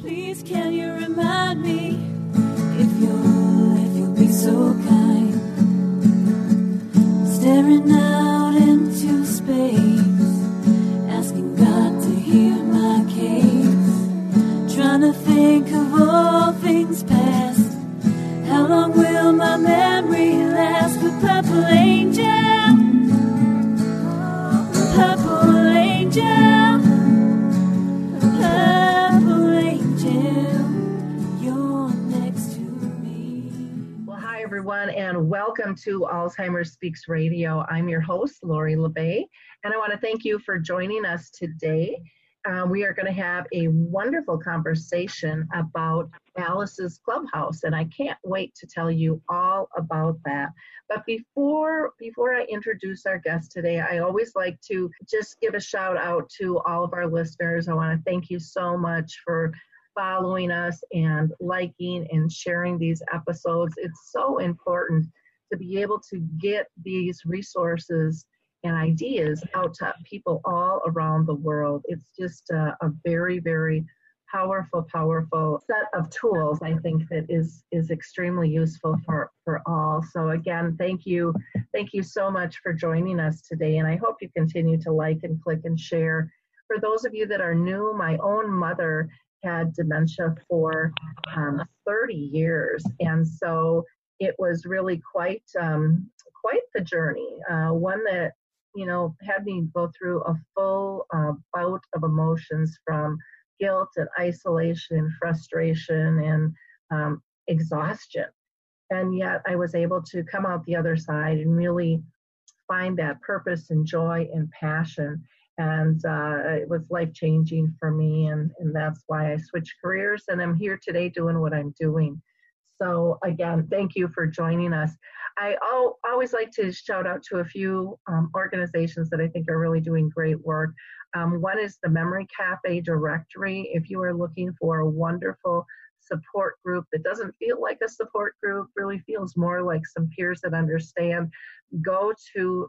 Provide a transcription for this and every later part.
Please can you remind me if you'll be so kind, staring out into space, asking God to hear my case, trying to think of all things past. How long will my memory last? The purple angel, purple angel, purple angel, you're next to me. Well, hi, everyone, and welcome to Alzheimer's Speaks Radio. I'm your host, Lori LeBay, and I want to thank you for joining us today. We are going to have a wonderful conversation about Alice's Clubhouse, and I can't wait to tell you all about that. But before I introduce our guest today, I always like to just give a shout out to all of our listeners. I want to thank you so much for following us and liking and sharing these episodes. It's so important to be able to get these resources and ideas out to people all around the world. It's just a very, very powerful set of tools, I think, that is extremely useful for all. So again, thank you so much for joining us today, and I hope you continue to like and click and share. For those of you that are new, my own mother had dementia for 30 years, and so it was really quite the journey, one that had me go through a full bout of emotions, from guilt and isolation and frustration and exhaustion. And yet I was able to come out the other side and really find that purpose and joy and passion. And it was life-changing for me. And that's why I switched careers. And I'm here today doing what I'm doing. So again, thank you for joining us. I always like to shout out to a few organizations that I think are really doing great work. One is the Memory Cafe Directory. If you are looking for a wonderful support group that doesn't feel like a support group, really feels more like some peers that understand, go to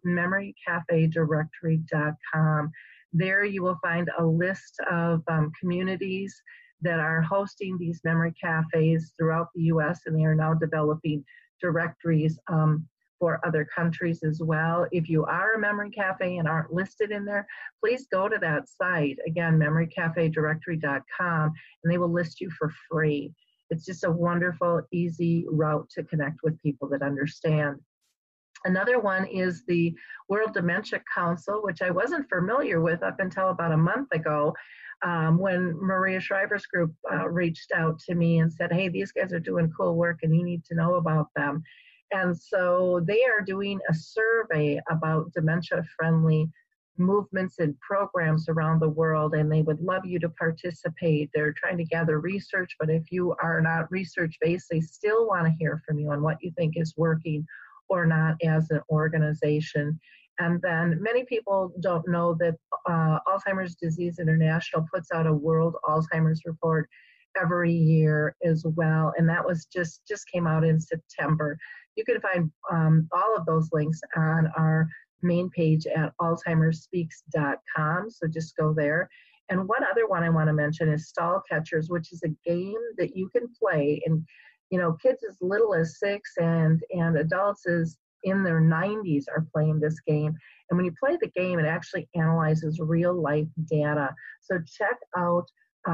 memorycafedirectory.com. There you will find a list of communities that are hosting these memory cafes throughout the U.S., and they are now developing directories for other countries as well. If you are a memory cafe and aren't listed in there, please go to that site, again, memorycafedirectory.com, and they will list you for free. It's just a wonderful, easy route to connect with people that understand. Another one is the World Dementia Council, which I wasn't familiar with up until about a month ago, when Maria Shriver's group reached out to me and said, hey, these guys are doing cool work and you need to know about them. And so they are doing a survey about dementia-friendly movements and programs around the world, and they would love you to participate. They're trying to gather research, but if you are not research-based, they still want to hear from you on what you think is working or not as an organization. And then many people don't know that Alzheimer's Disease International puts out a World Alzheimer's Report every year as well, and that was just came out in September. You can find all of those links on our main page at alzheimersspeaks.com, so just go there. And one other one I want to mention is Stall Catchers, which is a game that you can play, and kids as little as 6 and adults as in their 90s are playing this game. And when you play the game, it actually analyzes real life data. So check out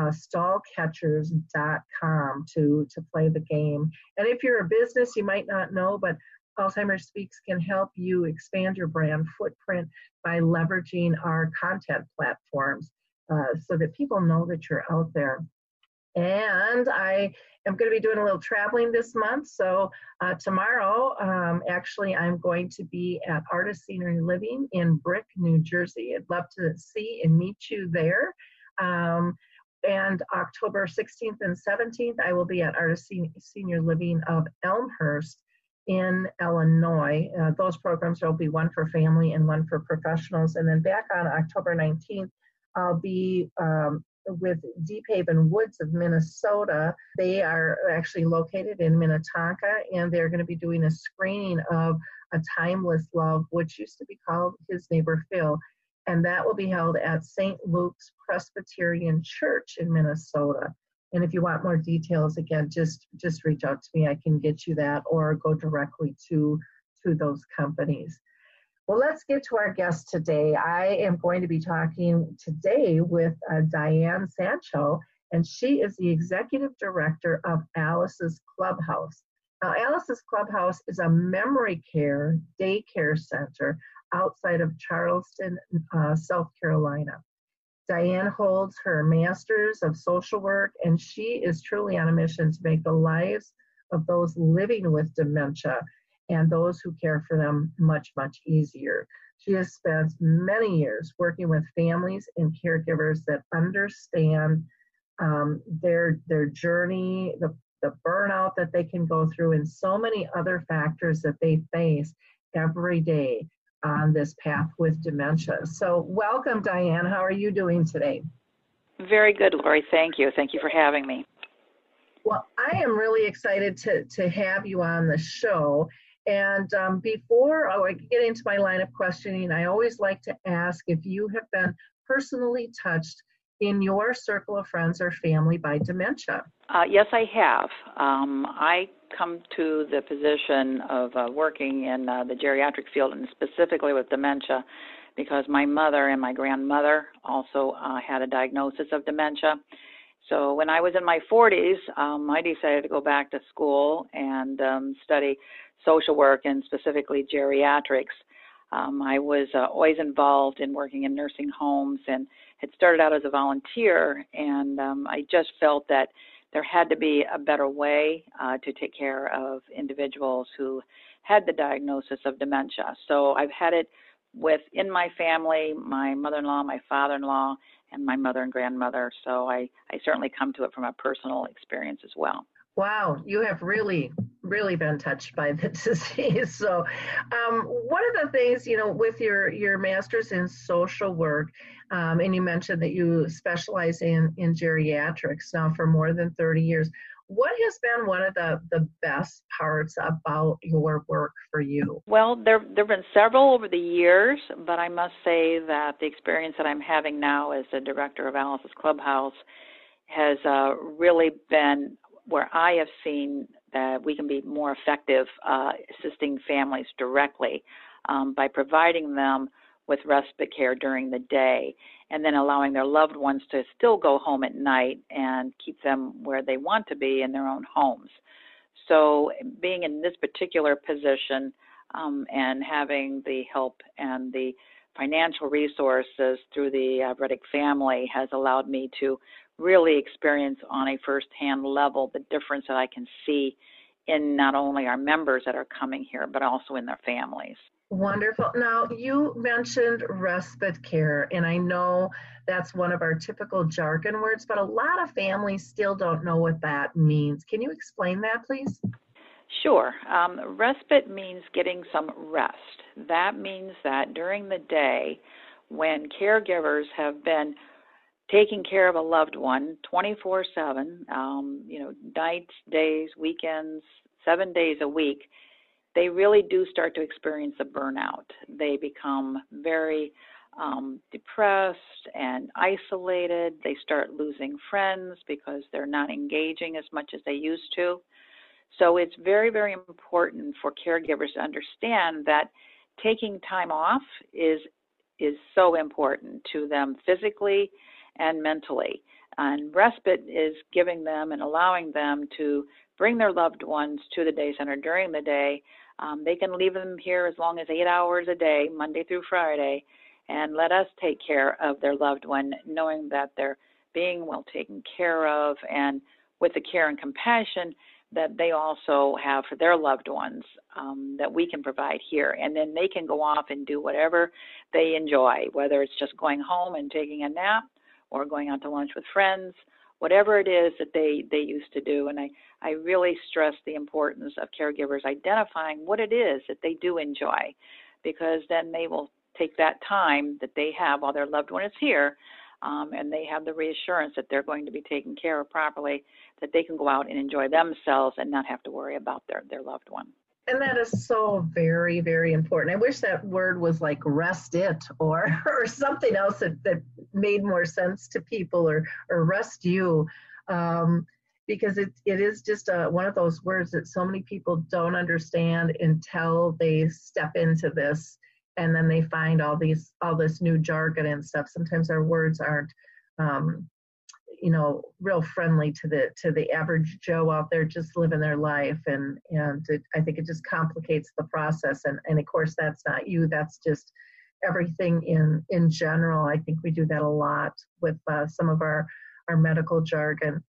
stallcatchers.com to play the game. And if you're a business, you might not know, but Alzheimer's Speaks can help you expand your brand footprint by leveraging our content platforms so that people know that you're out there. And I am going to be doing a little traveling this month. So tomorrow, actually, I'm going to be at Artist Scenery Living in Brick, New Jersey. I'd love to see and meet you there. And October 16th and 17th, I will be at Artist Senior Living of Elmhurst in Illinois. Those programs will be one for family and one for professionals. And then back on October 19th, I'll be with Deep Haven Woods of Minnesota. They are actually located in Minnetonka, and they're going to be doing a screening of A Timeless Love, which used to be called His Neighbor Phil. And that will be held at St. Luke's Presbyterian Church in Minnesota. And if you want more details, again, just reach out to me. I can get you that, or go directly to those companies. Well, let's get to our guest today. I am going to be talking today with Diane Sancho, and she is the executive director of Alice's Clubhouse. Now, Alice's Clubhouse is a memory care daycare center outside of Charleston, South Carolina. Diane holds her master's of social work, and she is truly on a mission to make the lives of those living with dementia and those who care for them much, much easier. She has spent many years working with families and caregivers that understand their journey, the burnout that they can go through, and so many other factors that they face every day on this path with dementia. So welcome, Diane. How are you doing today? Very good, Lori. Thank you. Thank you for having me. Well, I am really excited to have you on the show. And before I get into my line of questioning, I always like to ask if you have been personally touched in your circle of friends or family by dementia. Yes, I have. I come to the position of working in the geriatric field, and specifically with dementia, because my mother and my grandmother also had a diagnosis of dementia. So when I was in my 40s, I decided to go back to school and study social work and specifically geriatrics. I was always involved in working in nursing homes and had started out as a volunteer, and I just felt that there had to be a better way to take care of individuals who had the diagnosis of dementia. So I've had it within my family, my mother-in-law, my father-in-law, and my mother and grandmother. So I certainly come to it from a personal experience as well. Wow, you have really, really been touched by the disease. So one of the things, with your master's in social work, and you mentioned that you specialize in geriatrics now for more than 30 years. What has been one of the best parts about your work for you? Well, there have been several over the years, but I must say that the experience that I'm having now as the director of Alice's Clubhouse has really been where I have seen that we can be more effective assisting families directly by providing them with respite care during the day, and then allowing their loved ones to still go home at night and keep them where they want to be in their own homes. So being in this particular position and having the help and the financial resources through the Reddick family has allowed me to really experience on a firsthand level the difference that I can see in not only our members that are coming here, but also in their families. Wonderful. Now, you mentioned respite care, and I know that's one of our typical jargon words, but a lot of families still don't know what that means. Can you explain that, please? Sure. Respite means getting some rest. That means that during the day, when caregivers have been taking care of a loved one 24/7, nights, days, weekends, 7 days a week, they really do start to experience a burnout. They become very depressed and isolated. They start losing friends because they're not engaging as much as they used to. So it's very, very important for caregivers to understand that taking time off is so important to them physically and mentally. And respite is giving them and allowing them to bring their loved ones to the day center during the day. They can leave them here as long as 8 hours a day, Monday through Friday, and let us take care of their loved one, knowing that they're being well taken care of, and with the care and compassion that they also have for their loved ones that we can provide here. And then they can go off and do whatever they enjoy, whether it's just going home and taking a nap or going out to lunch with friends, whatever it is that they used to do. And I really stress the importance of caregivers identifying what it is that they do enjoy, because then they will take that time that they have while their loved one is here, and they have the reassurance that they're going to be taken care of properly, that they can go out and enjoy themselves and not have to worry about their loved one. And that is so very, very important. I wish that word was like rest it or something else that made more sense to people, or rest you. because it is just one of those words that so many people don't understand until they step into this, and then they find all this new jargon and stuff. Sometimes our words aren't, real friendly to the average Joe out there just living their life, and I think it just complicates the process. And of course, that's not you. That's just everything in general. I think we do that a lot with some of our medical jargon.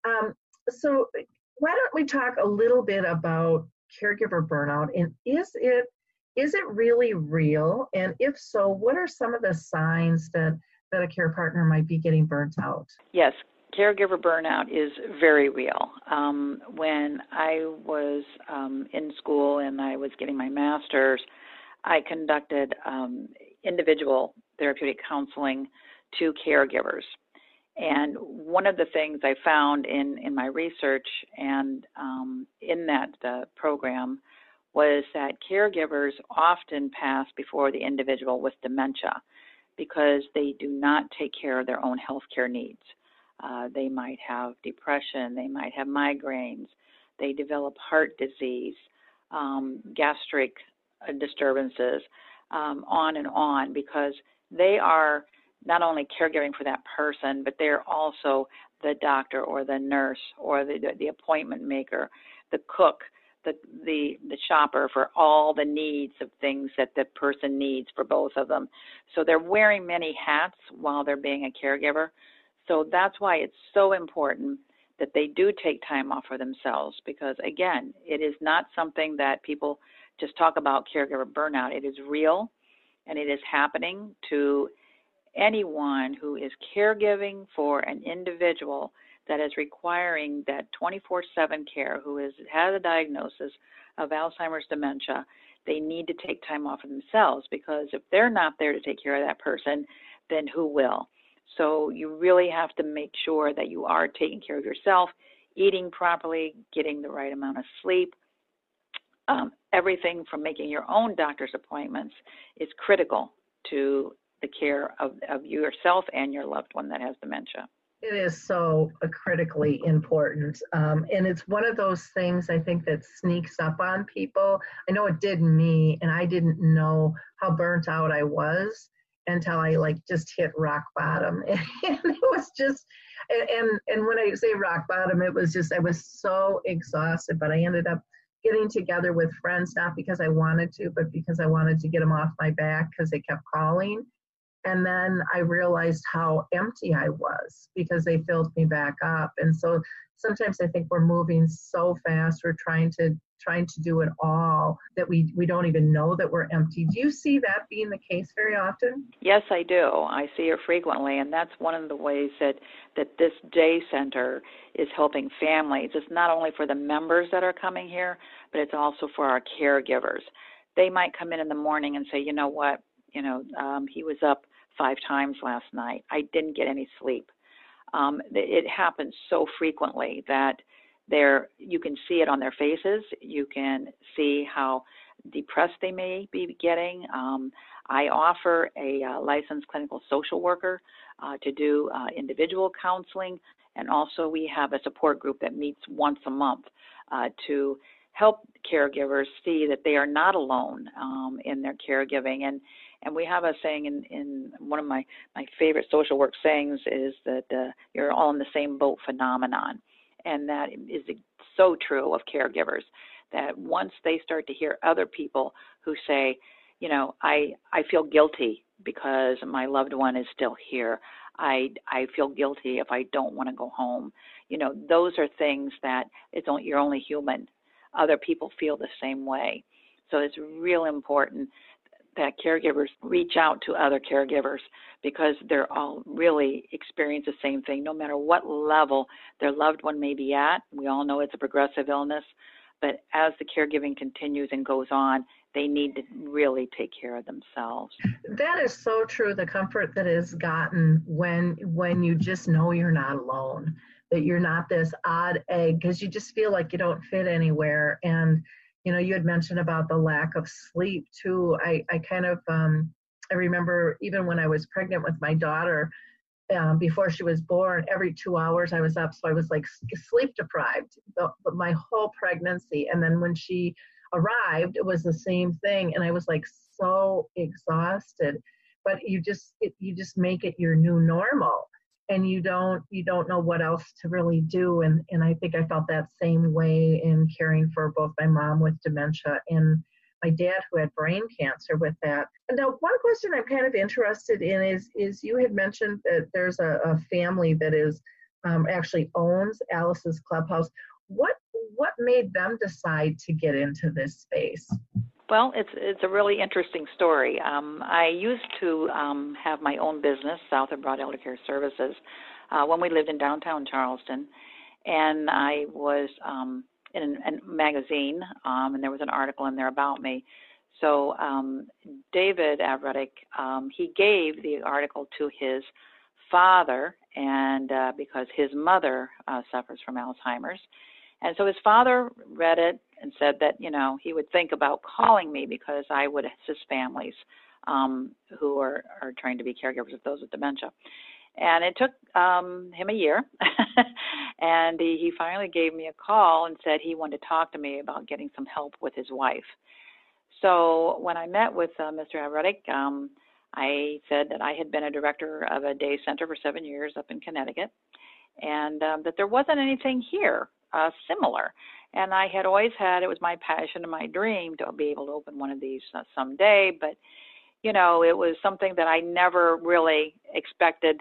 So why don't we talk a little bit about caregiver burnout, and is it really real? And if so, what are some of the signs that a care partner might be getting burnt out? Yes, caregiver burnout is very real. When I was in school and I was getting my master's, I conducted individual therapeutic counseling to caregivers. And one of the things I found in my research and in that program was that caregivers often pass before the individual with dementia because they do not take care of their own health care needs. They might have depression, they might have migraines, they develop heart disease, gastric disturbances, on and on, because they are not only caregiving for that person, but they're also the doctor or the nurse or the appointment maker, the cook, the shopper for all the needs of things that the person needs for both of them. So they're wearing many hats while they're being a caregiver. So that's why it's so important that they do take time off for themselves, because again, it is not something that people just talk about caregiver burnout. It is real, and it is happening to anyone who is caregiving for an individual that is requiring that 24/7 care, who has a diagnosis of Alzheimer's dementia. They need to take time off for themselves, because if they're not there to take care of that person, then who will? So you really have to make sure that you are taking care of yourself, eating properly, getting the right amount of sleep. Everything from making your own doctor's appointments is critical to the care of yourself and your loved one that has dementia. It is so critically important. And it's one of those things I think that sneaks up on people. I know it did me, and I didn't know how burnt out I was until I just hit rock bottom. And it was just, and when I say rock bottom, it was just, I was so exhausted, but I ended up getting together with friends, not because I wanted to, but because I wanted to get them off my back because they kept calling. And then I realized how empty I was because they filled me back up. And so sometimes I think we're moving so fast, we're trying to do it all, that we don't even know that we're empty. Do you see that being the case very often? Yes, I do. I see it frequently, and that's one of the ways that this day center is helping families. It's not only for the members that are coming here, but it's also for our caregivers. They might come in the morning and say, you know what, he was up 5 times last night. I didn't get any sleep. It happens so frequently that you can see it on their faces. You can see how depressed they may be getting. I offer a licensed clinical social worker to do individual counseling, and also we have a support group that meets once a month to help caregivers see that they are not alone in their caregiving. And we have a saying in one of my favorite social work sayings is that you're all in the same boat phenomenon. And that is so true of caregivers, that once they start to hear other people who say, I feel guilty because my loved one is still here. I feel guilty if I don't want to go home. Those are things that you're only human. Other people feel the same way. So it's real important that caregivers reach out to other caregivers, because they're all really experience the same thing, no matter what level their loved one may be at. We all know it's a progressive illness, but as the caregiving continues and goes on, they need to really take care of themselves. That is so true, the comfort that is gotten when you just know you're not alone, that you're not this odd egg, because you just feel like you don't fit anywhere. And you had mentioned about the lack of sleep too. I remember even when I was pregnant with my daughter, before she was born, every 2 hours I was up. So I was like sleep deprived my whole pregnancy. And then when she arrived, it was the same thing. And I was like so exhausted, but you just make it your new normal, and you don't know what else to really do. And I think I felt that same way in caring for both my mom with dementia and my dad who had brain cancer with that. And now one question I'm kind of interested in is you had mentioned that there's a family that is actually owns Alice's Clubhouse. What made them decide to get into this space? Well, it's a really interesting story. I used to have my own business, South and Broad Elder Care Services, when we lived in downtown Charleston, and I was in a magazine, and there was an article in there about me. So David Avretic, he gave the article to his father, and because his mother suffers from Alzheimer's. And so his father read it and said that, he would think about calling me because I would assist families who are trying to be caregivers of those with dementia. And it took him a year, and he finally gave me a call and said he wanted to talk to me about getting some help with his wife. So when I met with Mr. Avretic, I said that I had been a director of a day center for 7 years up in Connecticut, and that there wasn't anything here similar. And I had always had, it was my passion and my dream to be able to open one of these someday, but it was something that I never really expected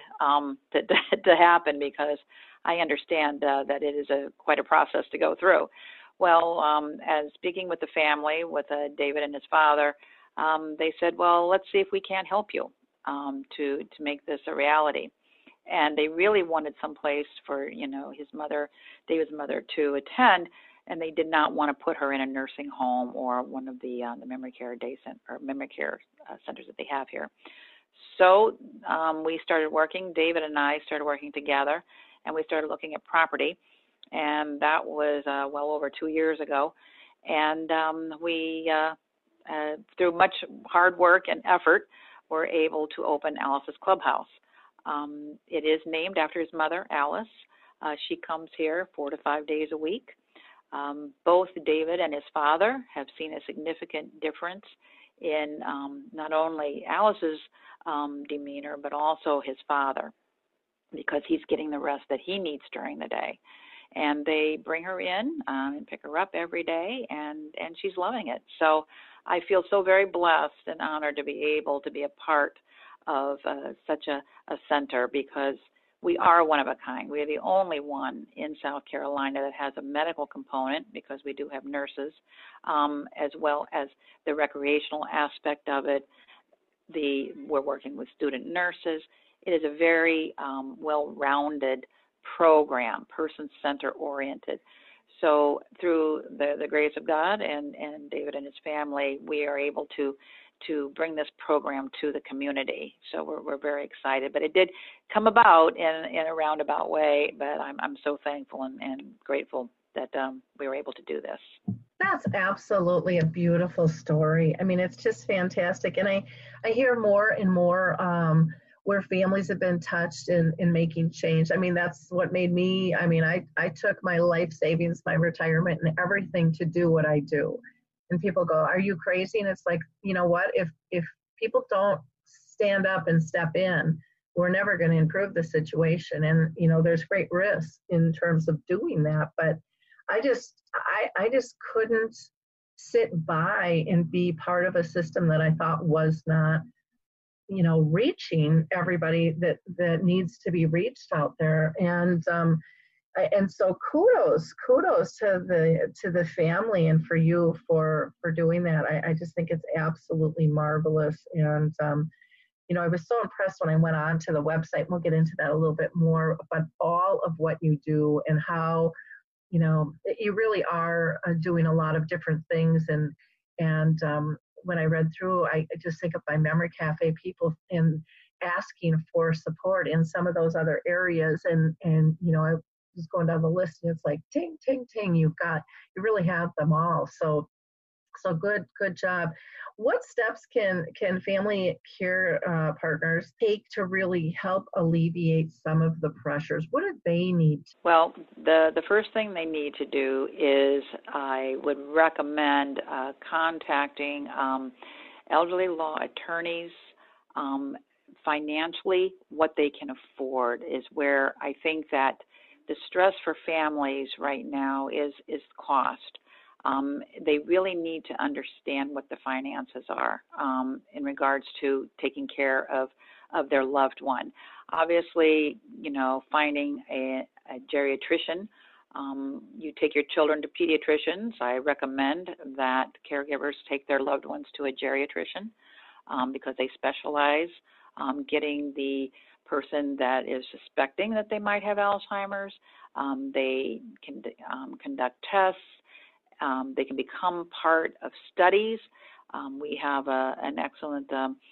to happen, because I understand that it is quite a process to go through. Well, as speaking with the family, with David and his father, they said, well, let's see if we can't help you to make this a reality. And they really wanted some place for, his mother, David's mother, to attend, and they did not want to put her in a nursing home or one of the memory care memory care centers that they have here. So we started working. David and I started working together, and we started looking at property, and that was well over 2 years ago. And we, through much hard work and effort, were able to open Alice's Clubhouse. It is named after his mother, Alice. She comes here 4 to 5 days a week. Both David and his father have seen a significant difference in not only Alice's demeanor, but also his father, because he's getting the rest that he needs during the day. And they bring her in and pick her up every day, and she's loving it. So I feel so very blessed and honored to be able to be a part of such a center, because we are one of a kind. We are the only one in South Carolina that has a medical component, because we do have nurses, as well as the recreational aspect of it. We're working with student nurses. It is a very well-rounded program, person-center oriented. So through the grace of God and David and his family, we are able to bring this program to the community. So we're very excited. But it did come about in a roundabout way, but I'm so thankful and grateful that we were able to do this. That's absolutely a beautiful story. I mean, it's just fantastic. And I hear more and more where families have been touched in making change. I mean, that's what made me, I took my life savings, my retirement, and everything to do what I do. And people go, are you crazy? And it's like, you know what, if people don't stand up and step in, we're never going to improve the situation. And, there's great risk in terms of doing that. But I just couldn't sit by and be part of a system that I thought was not, reaching everybody that needs to be reached out there. And so kudos to the family and for you for doing that. I just think it's absolutely marvelous. And I was so impressed when I went on to the website. We'll get into that a little bit more, but all of what you do and how you really are doing a lot of different things. And when I read through, I just think of my Memory Cafe people and asking for support in some of those other areas. And I was going down the list, and it's like, ting, ting, ting, you really have them all. So So good job. What steps can family care partners take to really help alleviate some of the pressures? What do they need? Well, the first thing they need to do is I would recommend contacting elderly law attorneys. Financially, what they can afford is where I think that the stress for families right now is cost. They really need to understand what the finances are in regards to taking care of their loved one. Obviously, finding a geriatrician. You take your children to pediatricians. I recommend that caregivers take their loved ones to a geriatrician because they specialize getting the person that is suspecting that they might have Alzheimer's. They can conduct tests. They can become part of studies. We have an excellent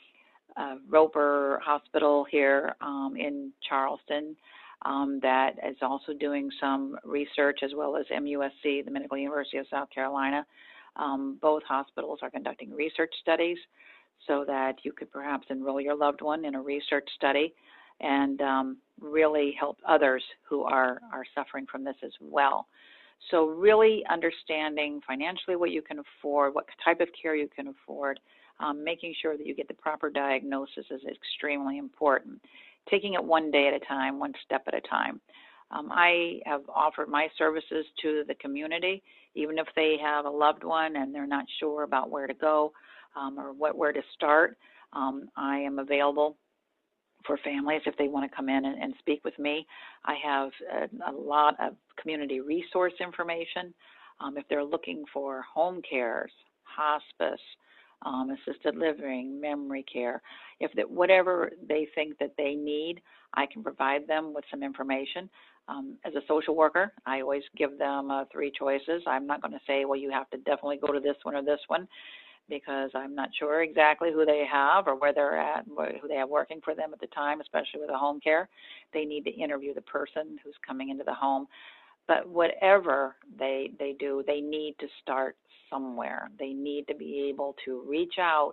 Roper Hospital here in Charleston that is also doing some research, as well as MUSC, the Medical University of South Carolina. Both hospitals are conducting research studies so that you could perhaps enroll your loved one in a research study and really help others who are suffering from this as well. So really understanding financially what you can afford, what type of care you can afford, making sure that you get the proper diagnosis is extremely important. Taking it one day at a time, one step at a time. I have offered my services to the community, even if they have a loved one and they're not sure about where to go or where to start. I am available for families if they want to come in and speak with me. I have a lot of community resource information. If they're looking for home cares, hospice, assisted living, memory care, whatever they think that they need, I can provide them with some information. As a social worker, I always give them 3 choices. I'm not going to say, well, you have to definitely go to this one or this one, because I'm not sure exactly who they have or where they're at, who they have working for them at the time, especially with a home care. They need to interview the person who's coming into the home. But whatever they do, they need to start somewhere. They need to be able to reach out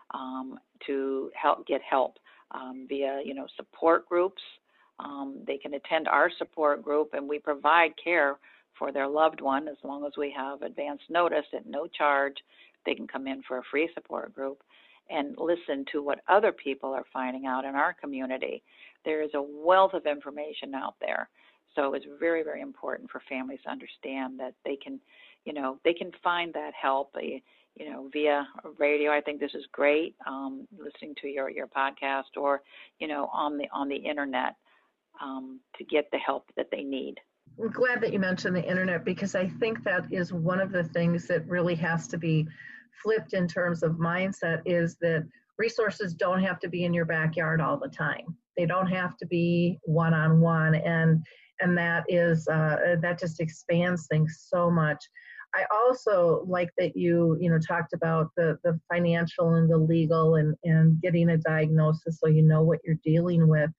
to get help via, support groups. They can attend our support group, and we provide care for their loved one as long as we have advance notice at no charge. They can come in for a free support group and listen to what other people are finding out in our community. There is a wealth of information out there. So it's very, very important for families to understand that they can, they can find that help, via radio. I think this is great, listening to your podcast or, on the internet to get the help that they need. I'm glad that you mentioned the internet, because I think that is one of the things that really has to be flipped in terms of mindset, is that resources don't have to be in your backyard all the time. They don't have to be one-on-one, and that is that just expands things so much. I also like that you talked about the financial and the legal and getting a diagnosis so you know what you're dealing with.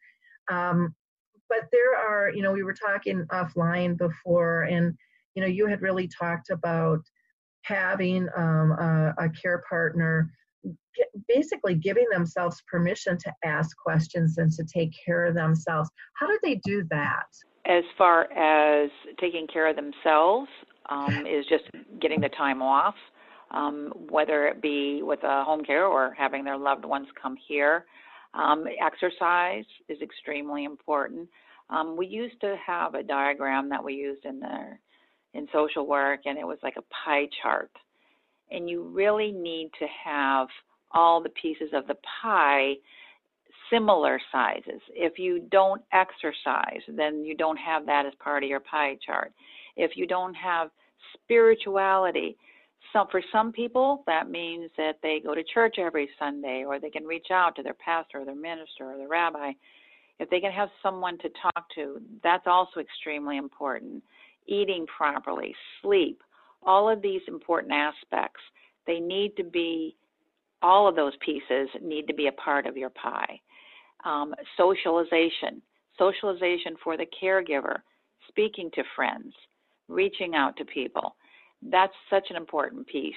But there are, we were talking offline before, and, you had really talked about having a care partner basically giving themselves permission to ask questions and to take care of themselves. How do they do that? As far as taking care of themselves is just getting the time off, whether it be with a home care or having their loved ones come here. Exercise is extremely important. We used to have a diagram that we used in social work, and it was like a pie chart. And you really need to have all the pieces of the pie similar sizes. If you don't exercise, then you don't have that as part of your pie chart. If you don't have spirituality, for some people, that means that they go to church every Sunday, or they can reach out to their pastor or their minister or their rabbi. If they can have someone to talk to, that's also extremely important. Eating properly, sleep, all of these important aspects, all of those pieces need to be a part of your pie. Socialization for the caregiver, speaking to friends, reaching out to people. that's such an important piece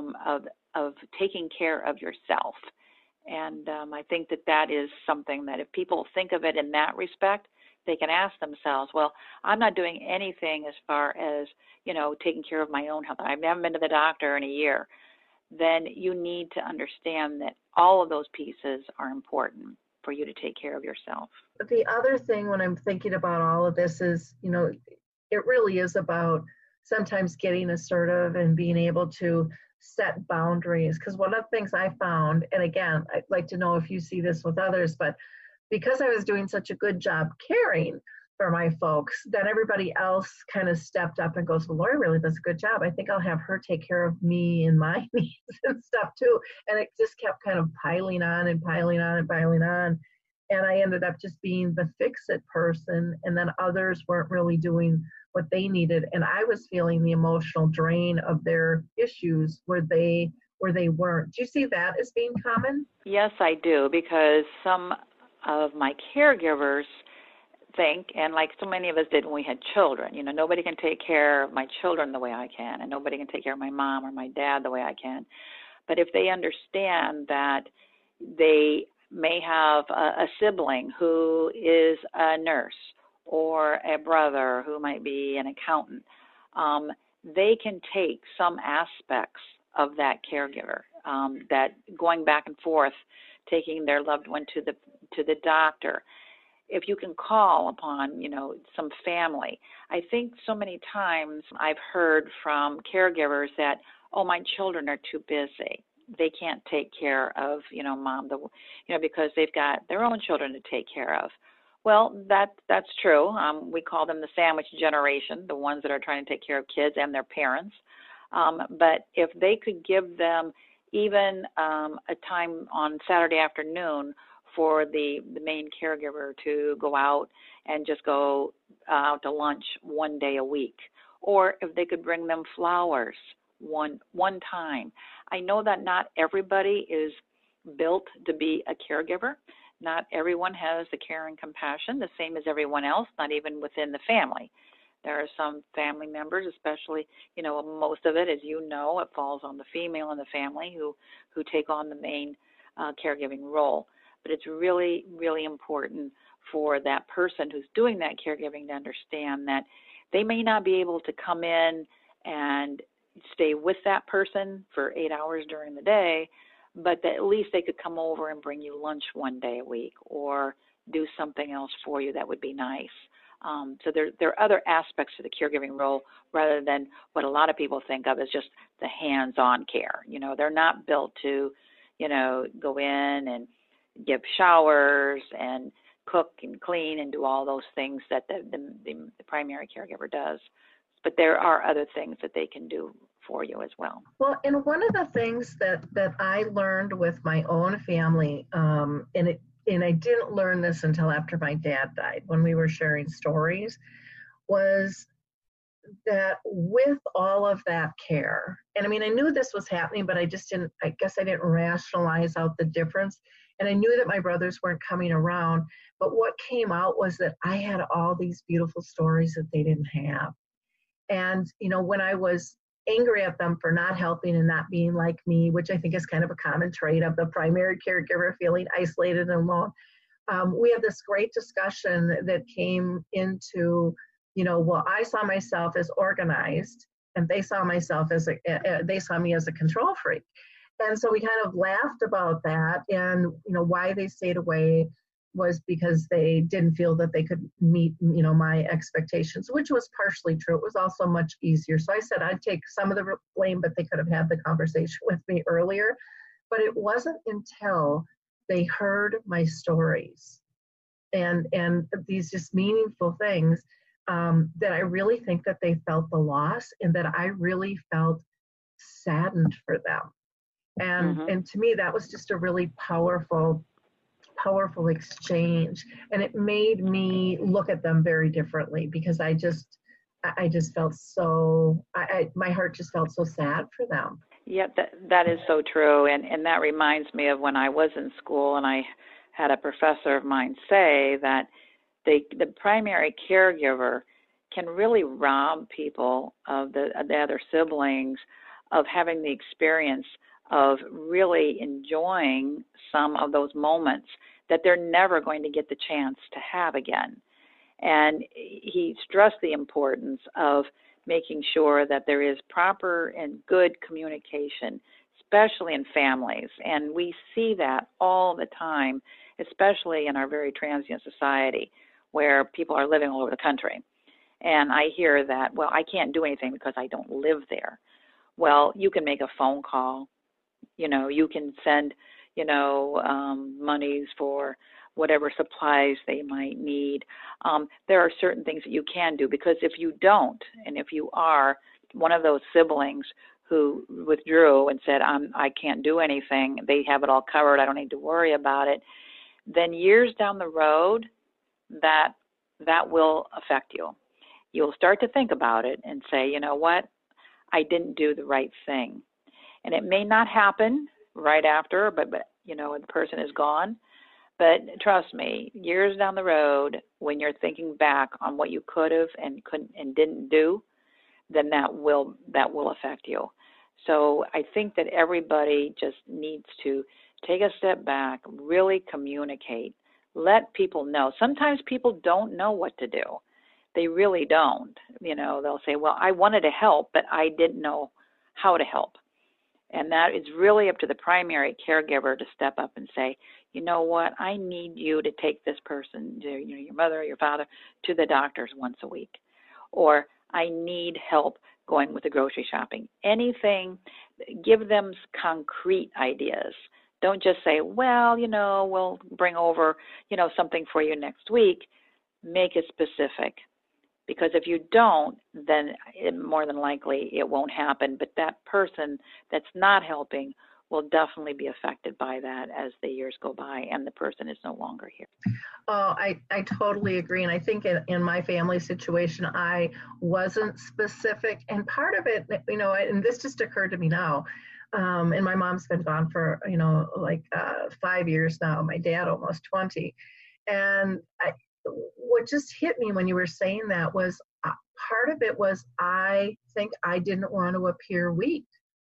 of taking care of yourself. And I think that is something that if people think of it in that respect, they can ask themselves, well, I'm not doing anything as far as, taking care of my own health. I haven't been to the doctor in a year. Then you need to understand that all of those pieces are important for you to take care of yourself. The other thing when I'm thinking about all of this is, it really is about sometimes getting assertive and being able to set boundaries. Because one of the things I found, and again, I'd like to know if you see this with others, but because I was doing such a good job caring for my folks, then everybody else kind of stepped up and goes, well, Lori really does a good job. I think I'll have her take care of me and my needs and stuff too. And it just kept kind of piling on and piling on and piling on. And I ended up just being the fix-it person, and then others weren't really doing what they needed. And I was feeling the emotional drain of their issues where they weren't. Do you see that as being common? Yes, I do, because some of my caregivers think, and like so many of us did when we had children, nobody can take care of my children the way I can, and nobody can take care of my mom or my dad the way I can. But if they understand that they may have a sibling who is a nurse or a brother who might be an accountant, they can take some aspects of that caregiver, that going back and forth, taking their loved one to the doctor. If you can call upon, some family. I think so many times I've heard from caregivers that, oh, my children are too busy. They can't take care of, mom, because they've got their own children to take care of. Well, that's true. We call them the sandwich generation, the ones that are trying to take care of kids and their parents. But if they could give them even a time on Saturday afternoon for the main caregiver to go out and just go out to lunch one day a week, or if they could bring them flowers one time. I know that not everybody is built to be a caregiver. Not everyone has the care and compassion, the same as everyone else, not even within the family. There are some family members, especially, most of it, as it falls on the female in the family who take on the main caregiving role. But it's really, really important for that person who's doing that caregiving to understand that they may not be able to come in and stay with that person for 8 hours during the day, but that at least they could come over and bring you lunch one day a week or do something else for you that would be nice. So there are other aspects to the caregiving role rather than what a lot of people think of as just the hands-on care. They're not built to, go in and give showers and cook and clean and do all those things that the primary caregiver does. But there are other things that they can do for you as well. Well, and one of the things that I learned with my own family, and I didn't learn this until after my dad died, when we were sharing stories, was that with all of that care, and I knew this was happening, but I didn't rationalize out the difference. And I knew that my brothers weren't coming around, but what came out was that I had all these beautiful stories that they didn't have. And, when I was angry at them for not helping and not being like me, which I think is kind of a common trait of the primary caregiver, feeling isolated and alone, we had this great discussion that came into, well, I saw myself as organized and they saw me as a control freak. And so we kind of laughed about that, and, why they stayed away was because they didn't feel that they could meet, my expectations, which was partially true. It was also much easier. So I said I'd take some of the blame, but they could have had the conversation with me earlier. But it wasn't until they heard my stories and these just meaningful things that I really think that they felt the loss, and that I really felt saddened for them. And to me, that was just a really powerful exchange, and it made me look at them very differently, because I just felt so, my heart just felt so sad for them. Yeah, that is so true, and that reminds me of when I was in school, and I had a professor of mine say that the primary caregiver can really rob people of the other siblings of having the experience of really enjoying some of those moments that they're never going to get the chance to have again. And he stressed the importance of making sure that there is proper and good communication, especially in families. And we see that all the time, especially in our very transient society where people are living all over the country. And I hear that, well, I can't do anything because I don't live there. Well, you can make a phone call. You can send, monies for whatever supplies they might need. There are certain things that you can do, because if you don't, and if you are one of those siblings who withdrew and said, I can't do anything, they have it all covered, I don't need to worry about it, then years down the road, that will affect you. You'll start to think about it and say, you know what, I didn't do the right thing. And it may not happen right after, but the person is gone. But trust me, years down the road, when you're thinking back on what you could have and couldn't and didn't do, then that will affect you. So I think that everybody just needs to take a step back, really communicate, let people know. Sometimes people don't know what to do. They really don't. They'll say, well, I wanted to help, but I didn't know how to help. And that is really up to the primary caregiver to step up and say, you know what, I need you to take this person, your mother or your father, to the doctors once a week. Or I need help going with the grocery shopping. Anything, give them concrete ideas. Don't just say, well, we'll bring over, something for you next week. Make it specific. Because if you don't, then more than likely it won't happen. But that person that's not helping will definitely be affected by that as the years go by and the person is no longer here. Oh, I totally agree. And I think in my family situation, I wasn't specific. And part of it, and this just occurred to me now, and my mom's been gone for, 5 years now, my dad almost 20. And what just hit me when you were saying that was part of it was I think I didn't want to appear weak,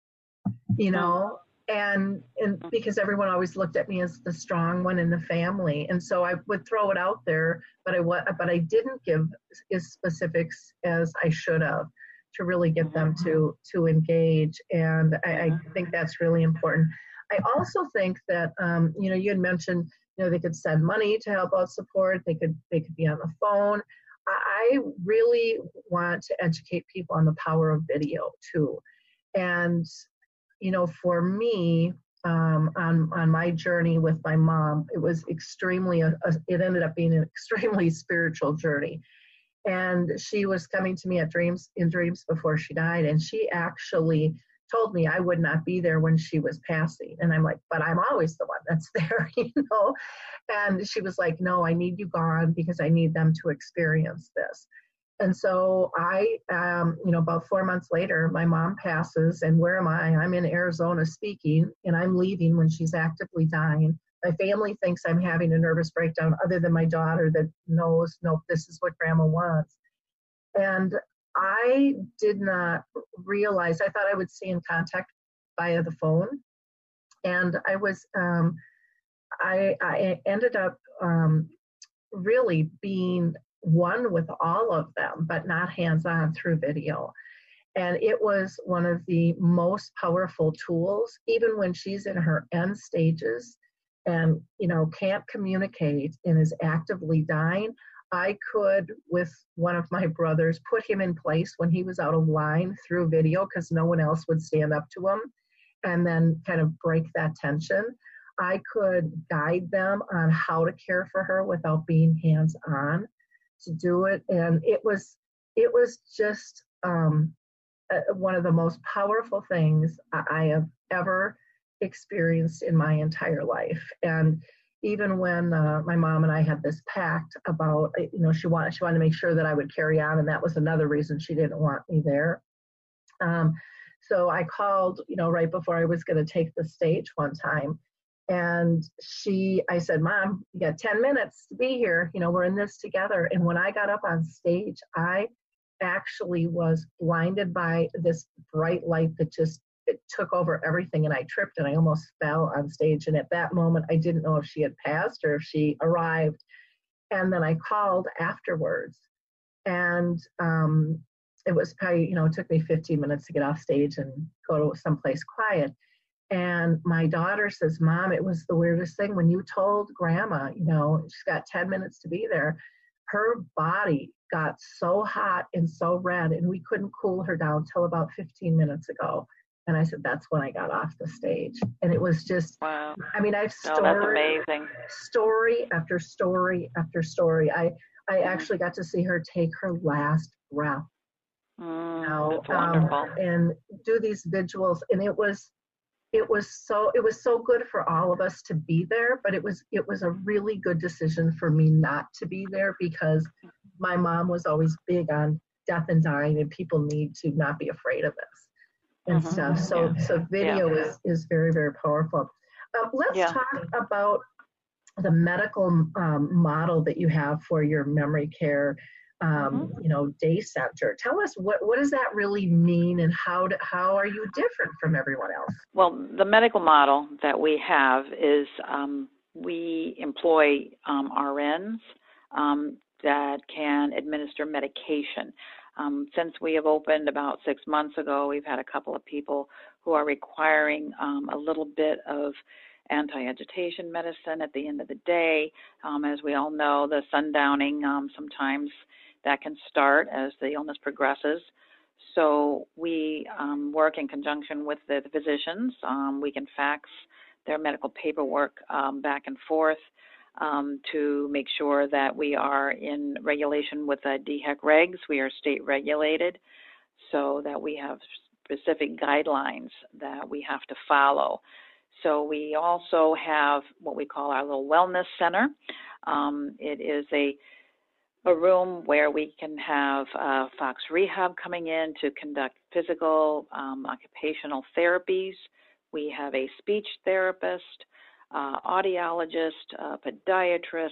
and because everyone always looked at me as the strong one in the family, and so I would throw it out there, but I didn't give as specifics as I should have to really get them to engage, and I think that's really important. I also think that you had mentioned they could send money to help out support. They could be on the phone. I really want to educate people on the power of video too. And, for me, on my journey with my mom, it was it ended up being an extremely spiritual journey. And she was coming to me in dreams before she died. And she actually told me I would not be there when she was passing. And I'm like, but I'm always the one that's there, And she was like, no, I need you gone because I need them to experience this. And so I, about 4 months later, my mom passes, and where am I? I'm in Arizona speaking, and I'm leaving when she's actively dying. My family thinks I'm having a nervous breakdown, other than my daughter that knows, no, this is what grandma wants. And I did not realize, I thought I would stay in contact via the phone. And I was, I ended up really being one with all of them, but not hands-on through video. And it was one of the most powerful tools, even when she's in her end stages and, can't communicate and is actively dying. I could, with one of my brothers, put him in place when he was out of line through video because no one else would stand up to him, and then kind of break that tension. I could guide them on how to care for her without being hands-on to do it. And it was just one of the most powerful things I have ever experienced in my entire life. And even when my mom and I had this pact about, she wanted to make sure that I would carry on, and that was another reason she didn't want me there. So I called, right before I was going to take the stage one time, and I said, Mom, you got 10 minutes to be here. We're in this together. And when I got up on stage, I actually was blinded by this bright light that it took over everything, and I tripped and I almost fell on stage. And at that moment, I didn't know if she had passed or if she arrived. And then I called afterwards, and it was probably, it took me 15 minutes to get off stage and go to someplace quiet. And my daughter says, Mom, it was the weirdest thing. When you told Grandma, she's got 10 minutes to be there, her body got so hot and so red, and we couldn't cool her down till about 15 minutes ago. And I said, that's when I got off the stage. And it was just, wow. I mean, I've that's amazing. Story after story after story. I actually got to see her take her last breath. That's wonderful. And do these vigils. And it was so good for all of us to be there, but it was a really good decision for me not to be there, because my mom was always big on death and dying, and people need to not be afraid of this and stuff. So video is very, very powerful. Let's talk about the medical model that you have for your memory care day center. Tell us what does that really mean, and how are you different from everyone else? Well, the medical model that we have is we employ RNs that can administer medication. Since we have opened about 6 months ago, we've had a couple of people who are requiring a little bit of anti-agitation medicine at the end of the day. As we all know, the sundowning, sometimes that can start as the illness progresses. So we work in conjunction with the physicians. We can fax their medical paperwork back and forth to make sure that we are in regulation with the DHEC regs. We are state regulated, so that we have specific guidelines that we have to follow. So we also have what we call our little wellness center. It is a room where we can have Fox Rehab coming in to conduct physical, occupational therapies. We have a speech therapist, audiologist, podiatrist,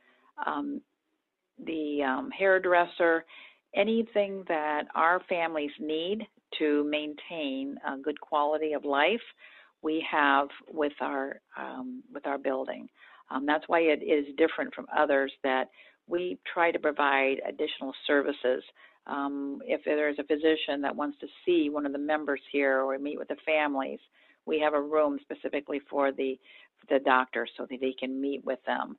the hairdresser, anything that our families need to maintain a good quality of life, we have with our building. That's why it is different from others, that we try to provide additional services. If there's a physician that wants to see one of the members here or meet with the families, we have a room specifically for the doctor so that they can meet with them.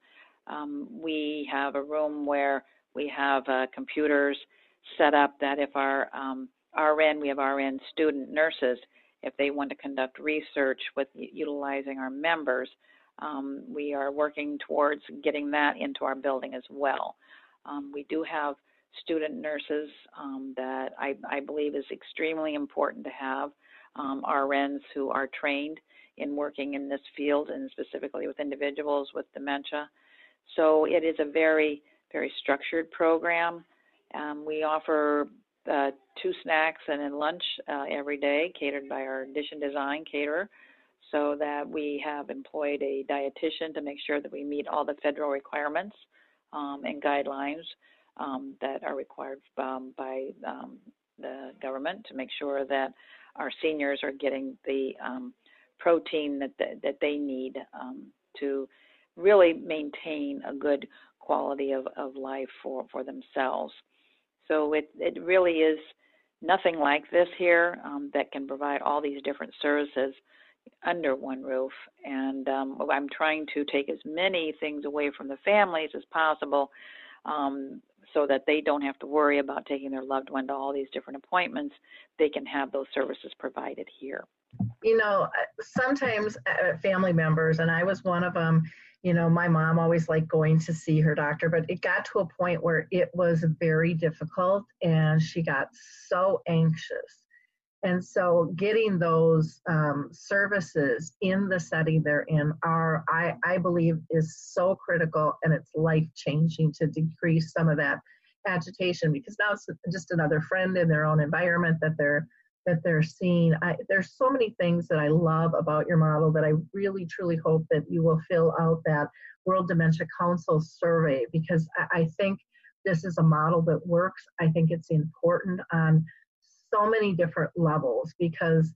We have a room where we have computers set up that if our we have RN student nurses, if they want to conduct research with utilizing our members, we are working towards getting that into our building as well. We do have student nurses that I believe is extremely important to have, RNs who are trained in working in this field and specifically with individuals with dementia. So it is a very, very structured program. We offer 2 snacks and a lunch every day, catered by our Dish and Design caterer, so that we have employed a dietitian to make sure that we meet all the federal requirements and guidelines that are required by the government to make sure that our seniors are getting the protein that they need to really maintain a good quality of life for themselves. So it really is nothing like this here that can provide all these different services under one roof. And I'm trying to take as many things away from the families as possible so that they don't have to worry about taking their loved one to all these different appointments. They can have those services provided here. Sometimes family members, and I was one of them, my mom always liked going to see her doctor, but it got to a point where it was very difficult and she got so anxious. And so getting those services in the setting they're in I believe, is so critical, and it's life-changing to decrease some of that agitation, because now it's just another friend in their own environment that they're seeing. There's so many things that I love about your model that I really, truly hope that you will fill out that World Dementia Council survey, because I think this is a model that works. I think it's important on so many different levels because,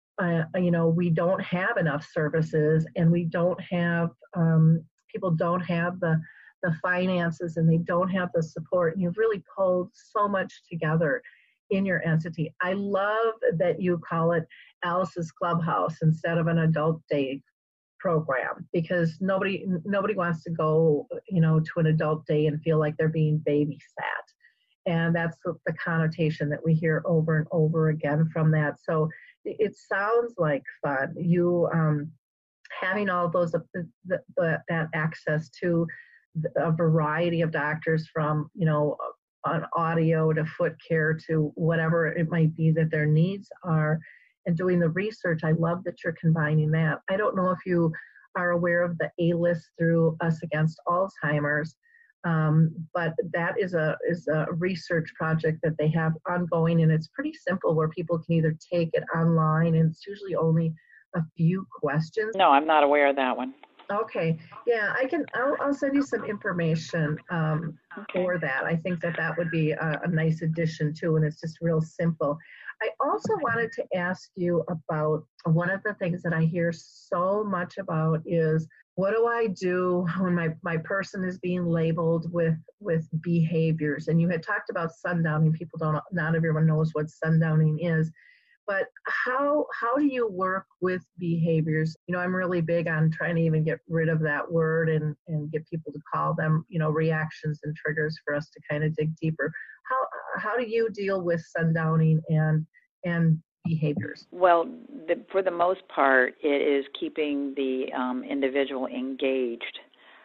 we don't have enough services, and we don't have, people don't have the finances, and they don't have the support. And you've really pulled so much together in your entity. I love that you call it Alice's Clubhouse instead of an adult day program, because nobody wants to go, to an adult day and feel like they're being babysat. And that's the connotation that we hear over and over again from that. So it sounds like fun. You having all those that access to a variety of doctors, from on audio to foot care to whatever it might be that their needs are, and doing the research. I love that you're combining that. I don't know if you are aware of the A-List through Us Against Alzheimer's, but that is a research project that they have ongoing, and it's pretty simple, where people can either take it online, and it's usually only a few questions. No, I'm not aware of that one. Okay, yeah, I'll send you some information for that. I think that would be a nice addition too, and it's just real simple. I also wanted to ask you about one of the things that I hear so much about is, what do I do when my person is being labeled with behaviors? And you had talked about sundowning. Not everyone knows what sundowning is. But how do you work with behaviors? I'm really big on trying to even get rid of that word and get people to call them, reactions and triggers, for us to kind of dig deeper. How do you deal with sundowning and behaviors? Well, for the most part, it is keeping the individual engaged.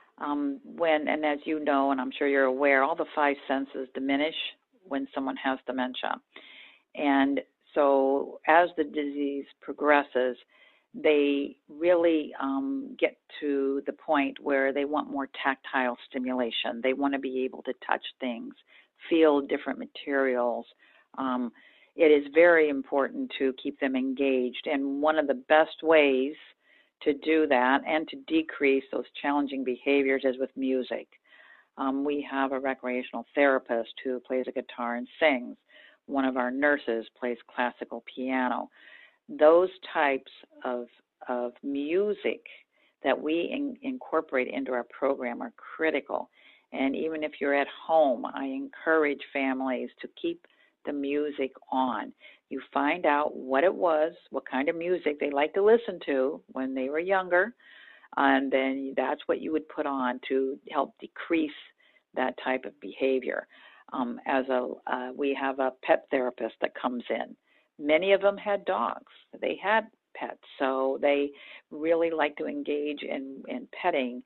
And as you know, and I'm sure you're aware, all the five senses diminish when someone has dementia. And so as the disease progresses, they really get to the point where they want more tactile stimulation. They want to be able to touch things, feel different materials. It is very important to keep them engaged. And one of the best ways to do that and to decrease those challenging behaviors is with music. We have a recreational therapist who plays a guitar and sings. One of our nurses plays classical piano. Those types of music that we incorporate into our program are critical. And even if you're at home, I encourage families to keep the music on. You find out what it was, what kind of music they like to listen to when they were younger, and then that's what you would put on to help decrease that type of behavior. We have a pet therapist that comes in. Many of them had dogs. They had pets, so they really like to engage in petting.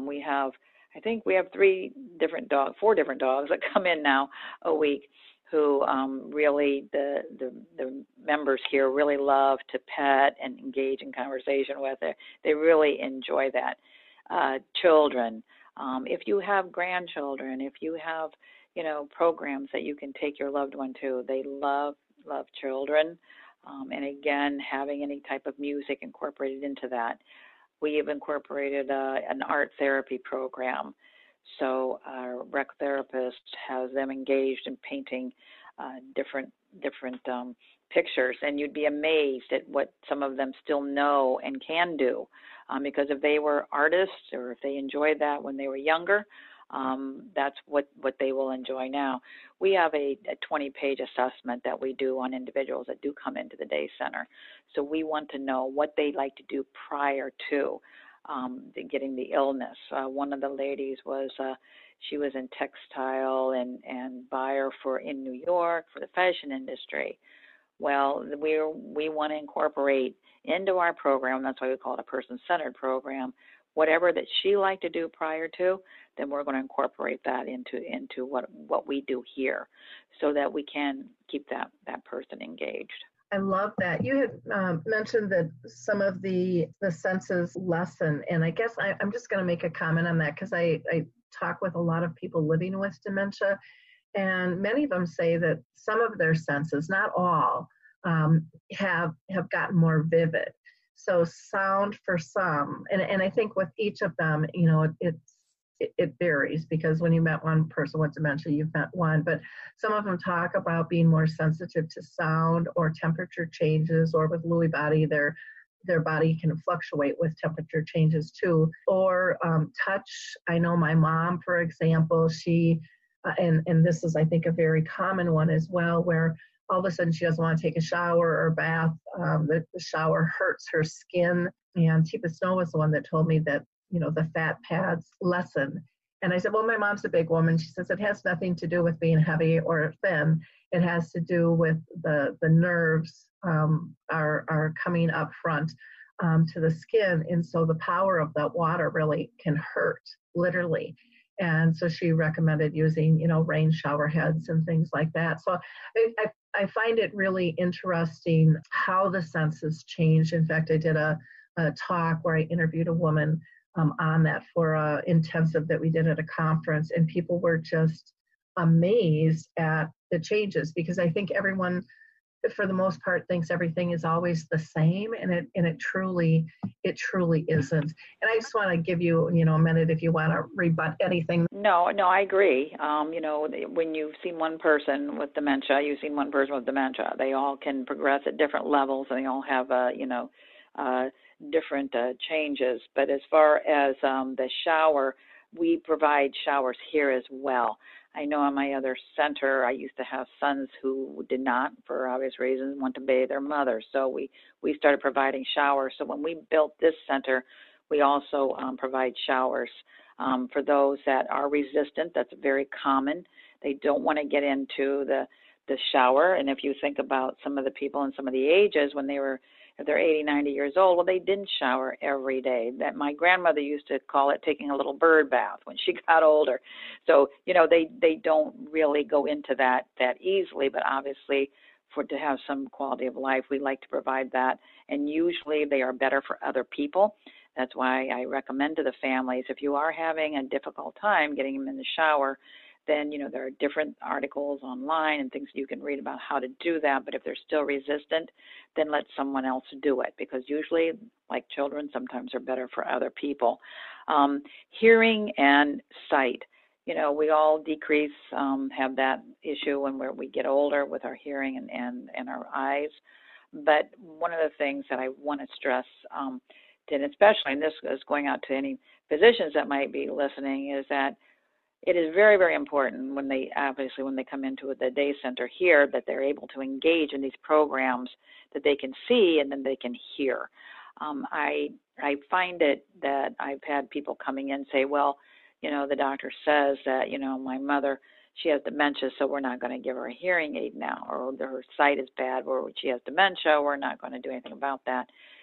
I think we have 4 different dogs that come in now a week, who really the members here really love to pet and engage in conversation with. They really enjoy that. Children, if you have grandchildren, if you have programs that you can take your loved one to, they love children. And again, having any type of music incorporated into that. We have incorporated an art therapy program. So our rec therapist has them engaged in painting different pictures, and you'd be amazed at what some of them still know and can do, because if they were artists or if they enjoyed that when they were younger, that's what they will enjoy now. We have a 20-page assessment that we do on individuals that do come into the day center. So we want to know what they like to do prior to getting the illness. One of the ladies she was in textile and buyer in New York for the fashion industry. Well, we want to incorporate into our program, that's why we call it a person-centered program, whatever that she liked to do prior to, then we're going to incorporate that into what we do here, so that we can keep that person engaged. I love that. You had mentioned that some of the senses lessen, and I guess I'm just going to make a comment on that, because I talk with a lot of people living with dementia, and many of them say that some of their senses, not all, have gotten more vivid. So sound for some, and I think with each of them, it's it varies, because when you met one person with dementia, you've met one, but some of them talk about being more sensitive to sound or temperature changes, or with Lewy body, their body can fluctuate with temperature changes too, or touch. I know my mom, for example, she, and this is, I think, a very common one as well, where all of a sudden she doesn't want to take a shower or bath. The shower hurts her skin. And Tipa Snow was the one that told me that, the fat pads lessen. And I said, well, my mom's a big woman. She says it has nothing to do with being heavy or thin. It has to do with the nerves are coming up front to the skin. And so the power of that water really can hurt, literally. And so she recommended using, rain shower heads and things like that. So I find it really interesting how the senses change. In fact, I did a talk where I interviewed a woman on that for an intensive that we did at a conference, and people were just amazed at the changes, because I think everyone, for the most part, thinks everything is always the same, and it truly isn't. And I just want to give you, a minute if you want to rebut anything. No, I agree. When you've seen one person with dementia, you've seen one person with dementia. They all can progress at different levels, and they all have, different changes. But as far as the shower, we provide showers here as well. I know in my other center, I used to have sons who did not, for obvious reasons, want to bathe their mother. So we started providing showers. So when we built this center, we also provide showers for those that are resistant. That's very common. They don't want to get into the shower. And if you think about some of the people in some of the ages when if they're 80, 90 years old, well, they didn't shower every day. That my grandmother used to call it taking a little bird bath when she got older. So, they don't really go into that easily, but obviously to have some quality of life, we like to provide that. And usually they are better for other people. That's why I recommend to the families, if you are having a difficult time getting them in the shower, then, there are different articles online and things you can read about how to do that. But if they're still resistant, then let someone else do it, because usually, like children, sometimes are better for other people. Hearing and sight. We all decrease, have that issue when we get older with our hearing and our eyes. But one of the things that I want to stress, and especially, and this is going out to any physicians that might be listening, is that it is very, very important when they come into the day center here that they're able to engage in these programs, that they can see and then they can hear. I find it that I've had people coming in say, well, the doctor says that, my mother, she has dementia, so we're not going to give her a hearing aid now, or her sight is bad, or she has dementia, we're not going to do anything about that.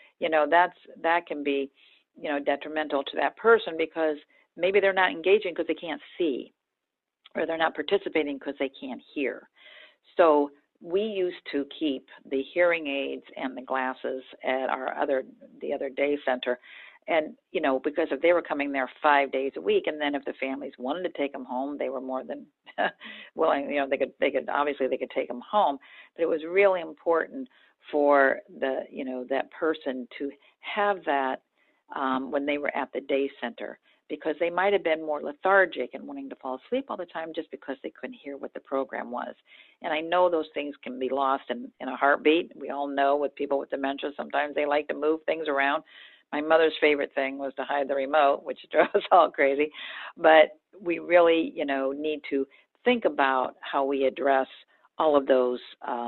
That can be, detrimental to that person, because maybe they're not engaging because they can't see, or they're not participating because they can't hear. So we used to keep the hearing aids and the glasses at the other day center. And, because if they were coming there 5 days a week, and then if the families wanted to take them home, they were more than willing, they could take them home. But it was really important for that person to have that when they were at the day center, because they might have been more lethargic and wanting to fall asleep all the time just because they couldn't hear what the program was. And I know those things can be lost in a heartbeat. We all know with people with dementia, sometimes they like to move things around. My mother's favorite thing was to hide the remote, which drove us all crazy. But we really, need to think about how we address all of those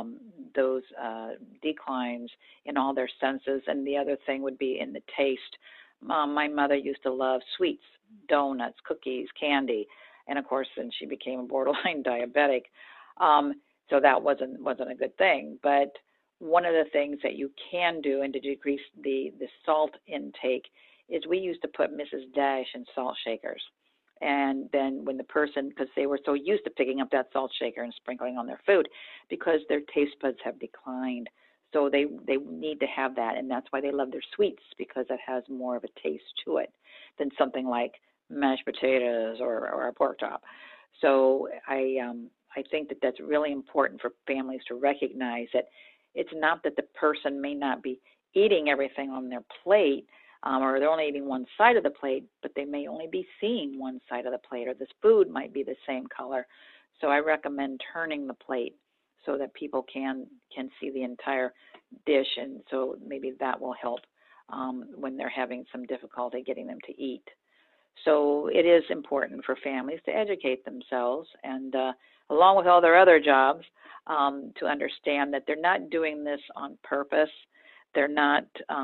declines in all their senses. And the other thing would be in the taste. My mother used to love sweets, donuts, cookies, candy, and of course, then she became a borderline diabetic. So that wasn't a good thing. But one of the things that you can do and to decrease the salt intake is we used to put Mrs. Dash in salt shakers. And then when the person, because they were so used to picking up that salt shaker and sprinkling on their food, because their taste buds have declined. So they need to have that, and that's why they love their sweets, because it has more of a taste to it than something like mashed potatoes or a pork chop. So I think that that's really important for families to recognize that it's not that the person may not be eating everything on their plate, or they're only eating one side of the plate, but they may only be seeing one side of the plate, or this food might be the same color. So I recommend turning the plate so that people can see the entire dish, and so maybe that will help when they're having some difficulty getting them to eat. So it is important for families to educate themselves, and along with all their other jobs, to understand that they're not doing this on purpose. They're not,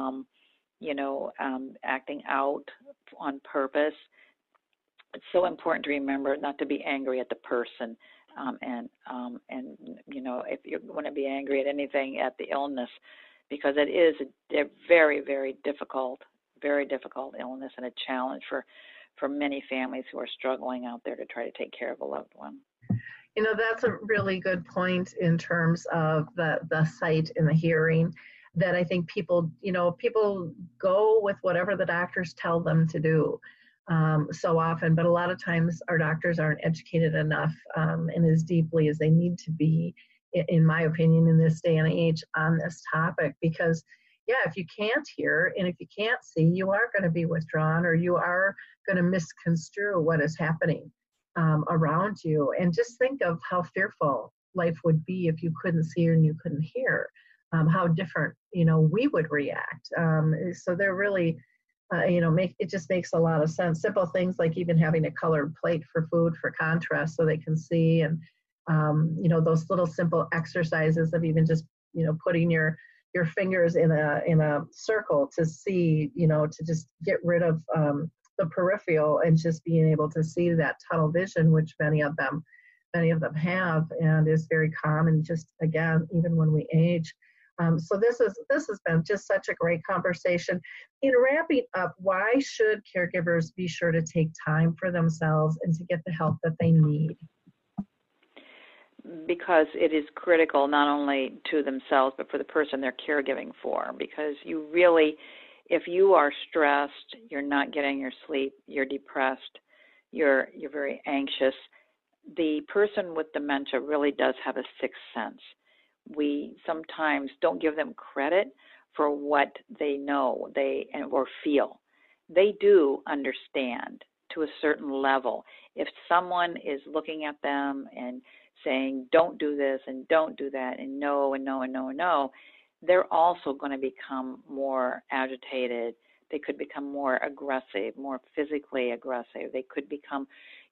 acting out on purpose. It's so important to remember not to be angry at the person, and if you want to be angry at anything, at the illness, because it is a very, very difficult illness and a challenge for many families who are struggling out there to try to take care of a loved one. That's a really good point in terms of the sight and the hearing, that I think people go with whatever the doctors tell them to do so often, but a lot of times our doctors aren't educated enough and as deeply as they need to be, in my opinion, in this day and age on this topic, because if you can't hear and if you can't see, you are going to be withdrawn, or you are going to misconstrue what is happening around you. And just think of how fearful life would be if you couldn't see and you couldn't hear, how different, we would react. So they're really, it just makes a lot of sense. Simple things like even having a colored plate for food for contrast so they can see, and, those little simple exercises of even just, putting your fingers in a circle to see, to just get rid of the peripheral and just being able to see that tunnel vision, which many of them have, and is very common, just again, even when we age. So this has been just such a great conversation. In wrapping up, why should caregivers be sure to take time for themselves and to get the help that they need? Because it is critical not only to themselves, but for the person they're caregiving for. Because you really, if you are stressed, you're not getting your sleep, you're depressed, you're very anxious, the person with dementia really does have a sixth sense. We sometimes don't give them credit for what they know or feel. They do understand to a certain level. If someone is looking at them and saying, don't do this and don't do that and no and no and no and no, they're also going to become more agitated. They could become more aggressive, more physically aggressive. They could become,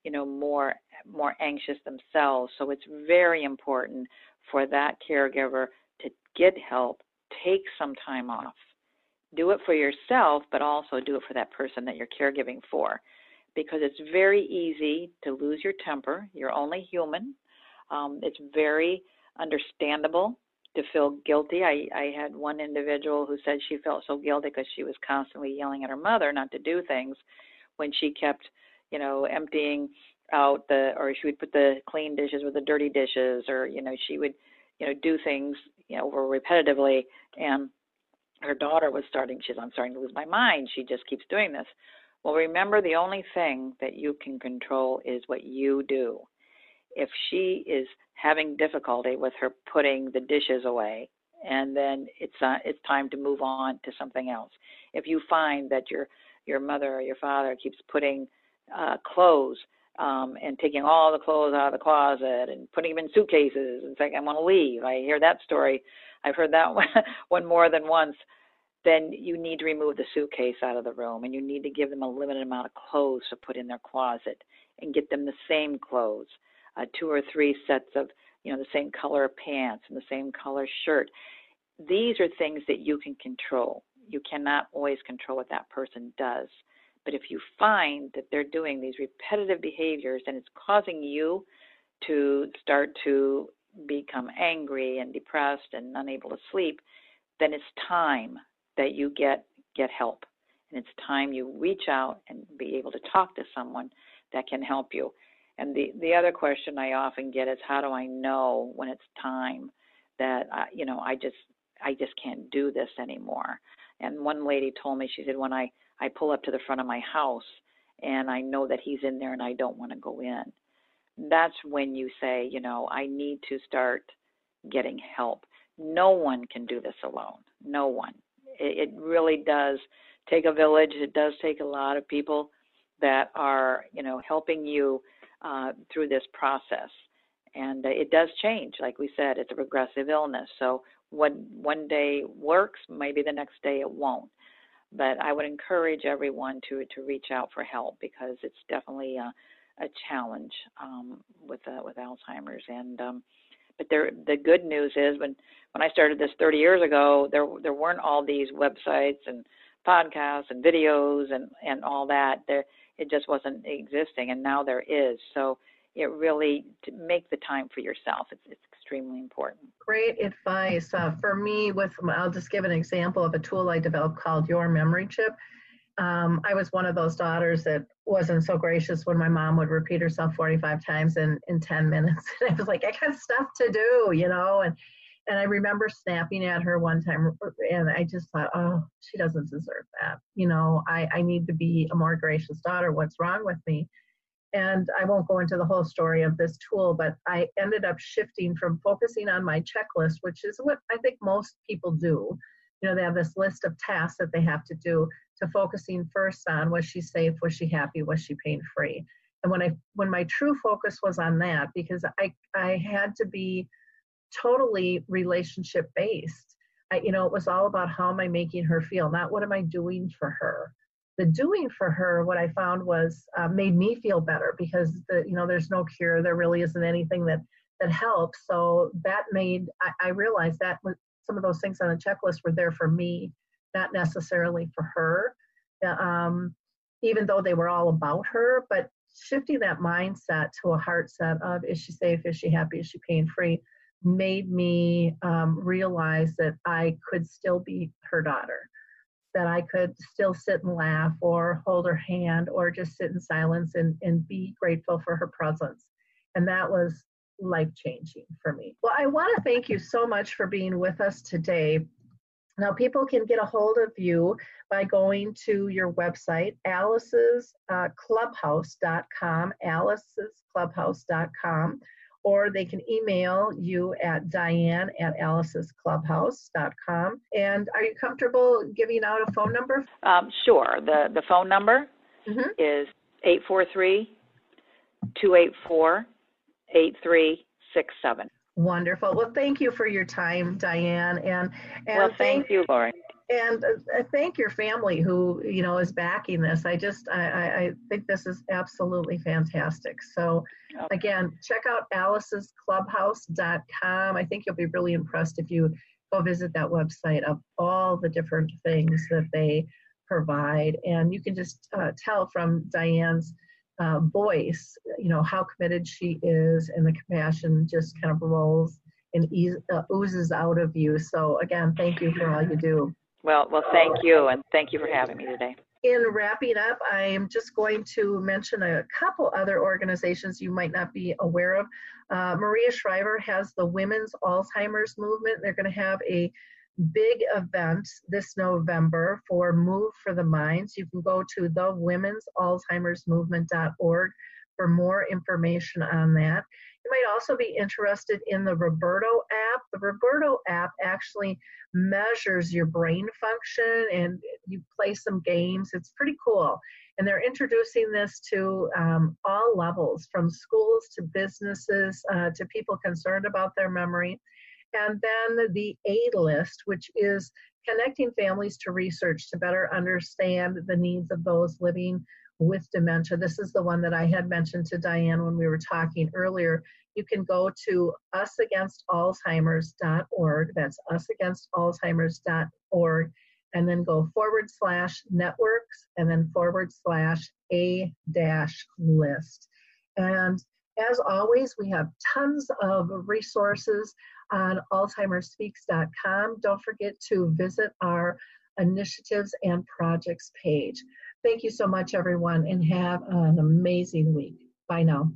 more anxious themselves. So it's very important for that caregiver to get help, take some time off. Do it for yourself, but also do it for that person that you're caregiving for, because it's very easy to lose your temper. You're only human. It's very understandable to feel guilty. I had one individual who said she felt so guilty because she was constantly yelling at her mother not to do things when she kept, emptying out or she would put the clean dishes with the dirty dishes, or, she would, do things, over repetitively. And her daughter was I'm starting to lose my mind. She just keeps doing this. Well, remember, the only thing that you can control is what you do. If she is having difficulty with her putting the dishes away, and then it's time to move on to something else. If you find that your mother or your father keeps putting clothes and taking all the clothes out of the closet and putting them in suitcases and saying, I want to leave. I hear that story. I've heard that one more than once. Then you need to remove the suitcase out of the room, and you need to give them a limited amount of clothes to put in their closet and get them the same clothes. 2 or 3 sets of, the same color pants and the same color shirt. These are things that you can control. You cannot always control what that person does. But if you find that they're doing these repetitive behaviors and it's causing you to start to become angry and depressed and unable to sleep, then it's time that you get help. And it's time you reach out and be able to talk to someone that can help you. And the other question I often get is, how do I know when it's time that I just can't do this anymore? And one lady told me, she said, when I pull up to the front of my house and I know that he's in there and I don't want to go in, that's when you say, I need to start getting help. No one can do this alone. No one. It really does take a village. It does take a lot of people that are, helping you through this process. And it does change. Like we said, it's a progressive illness. So one day works, maybe the next day it won't. But I would encourage everyone to reach out for help, because it's definitely a challenge with Alzheimer's. And but the good news is when I started this 30 years ago, there weren't all these websites and podcasts and videos and all that. It just wasn't existing, and now there is. So it really, to make the time for yourself, it's extremely important. Great advice. For me, I'll just give an example of a tool I developed called Your Memory Chip. I was one of those daughters that wasn't so gracious when my mom would repeat herself 45 times in 10 minutes. And I was like, I got stuff to do, and I remember snapping at her one time, and I just thought, oh, she doesn't deserve that. I need to be a more gracious daughter. What's wrong with me? And I won't go into the whole story of this tool, but I ended up shifting from focusing on my checklist, which is what I think most people do. They have this list of tasks that they have to do, to focusing first on, was she safe? Was she happy? Was she pain-free? And when my true focus was on that, because I had to be totally relationship-based. It was all about how am I making her feel, not what am I doing for her. The doing for her, what I found was made me feel better, because there's no cure. There really isn't anything that helps. So that I realized that some of those things on the checklist were there for me, not necessarily for her, even though they were all about her. But shifting that mindset to a heart set of, is she safe? Is she happy? Is she pain-free? Made me realize that I could still be her daughter, that I could still sit and laugh or hold her hand or just sit in silence and be grateful for her presence. And that was life-changing for me. Well, I want to thank you so much for being with us today. Now, people can get a hold of you by going to your website, alicesclubhouse.com, alicesclubhouse.com, or they can email you at diane@alicesclubhouse.com. And are you comfortable giving out a phone number? Sure. The phone number is 843-284-8367. Wonderful. Well, thank you for your time, Diane. And well, thank you, Lori. And thank your family who, is backing this. I think this is absolutely fantastic. So again, check out alicesclubhouse.com. I think you'll be really impressed if you go visit that website of all the different things that they provide. And you can just tell from Diane's voice, how committed she is, and the compassion just kind of rolls and oozes out of you. So again, thank you for all you do. Well, thank you, and thank you for having me today. In wrapping up, I am just going to mention a couple other organizations you might not be aware of. Maria Shriver has the Women's Alzheimer's Movement. They're going to have a big event this November for Move for the Minds. You can go to thewomens'alzheimersmovement.org for more information on that. You might also be interested in the Roberto app. The Roberto app actually measures your brain function, and you play some games. It's pretty cool. And they're introducing this to all levels, from schools to businesses to people concerned about their memory. And then the AID list, which is connecting families to research to better understand the needs of those living with dementia. This is the one that I had mentioned to Diane when we were talking earlier. You can go to usagainstalzheimers.org. That's usagainstalzheimers.org, and then go /networks and then /a-list. And as always, we have tons of resources on alzheimersspeaks.com. Don't forget to visit our initiatives and projects page. Thank you so much, everyone, and have an amazing week. Bye now.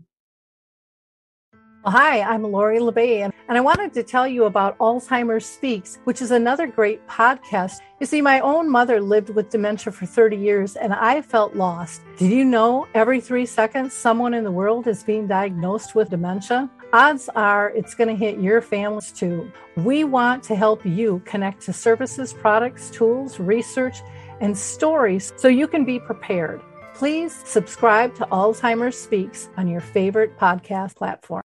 Hi, I'm Lori LeBay, and I wanted to tell you about Alzheimer's Speaks, which is another great podcast. You see, my own mother lived with dementia for 30 years, and I felt lost. Did you know every 3 seconds someone in the world is being diagnosed with dementia? Odds are it's going to hit your families too. We want to help you connect to services, products, tools, research, and stories so you can be prepared. Please subscribe to Alzheimer's Speaks on your favorite podcast platform.